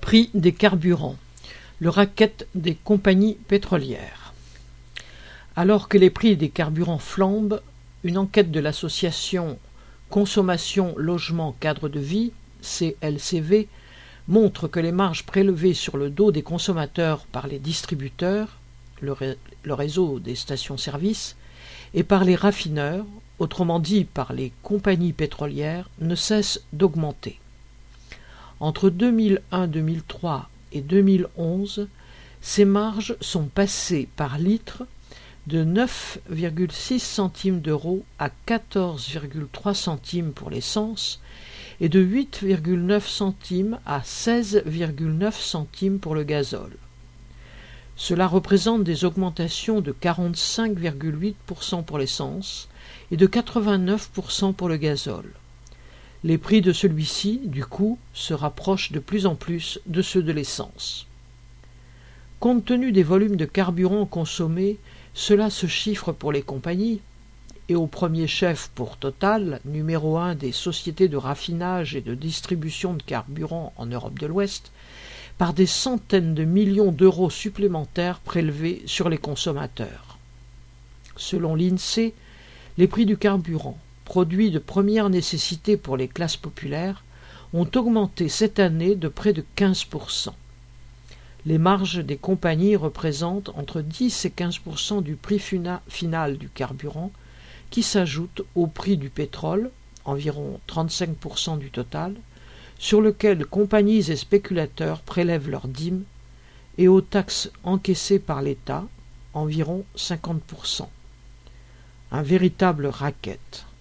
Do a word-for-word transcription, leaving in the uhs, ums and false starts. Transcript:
Prix des carburants, le racket des compagnies pétrolières. Alors que les prix des carburants flambent, une enquête de l'association Consommation Logement Cadre de Vie, C L C V, montre que les marges prélevées sur le dos des consommateurs par les distributeurs, le, ré le réseau des stations-service, et par les raffineurs, autrement dit par les compagnies pétrolières, ne cessent d'augmenter. Entre deux mille un deux mille trois et deux mille onze, ces marges sont passées par litre de neuf virgule six centimes d'euros à quatorze virgule trois centimes pour l'essence et de huit virgule neuf centimes à seize virgule neuf centimes pour le gazole. Cela représente des augmentations de quarante-cinq virgule huit pour cent pour l'essence et de quatre-vingt-neuf pour cent pour le gazole. Les prix de celui-ci, du coup, se rapprochent de plus en plus de ceux de l'essence. Compte tenu des volumes de carburant consommés, cela se chiffre pour les compagnies, et au premier chef pour Total, numéro un des sociétés de raffinage et de distribution de carburant en Europe de l'Ouest, par des centaines de millions d'euros supplémentaires prélevés sur les consommateurs. Selon l'INSEE, les prix du carburant, produits de première nécessité pour les classes populaires, ont augmenté cette année de près de quinze pour cent. Les marges des compagnies représentent entre dix et quinze pour cent du prix final du carburant, qui s'ajoute au prix du pétrole, environ trente-cinq pour cent du total, sur lequel compagnies et spéculateurs prélèvent leurs dîmes, et aux taxes encaissées par l'État, environ cinquante pour cent. Un véritable racket.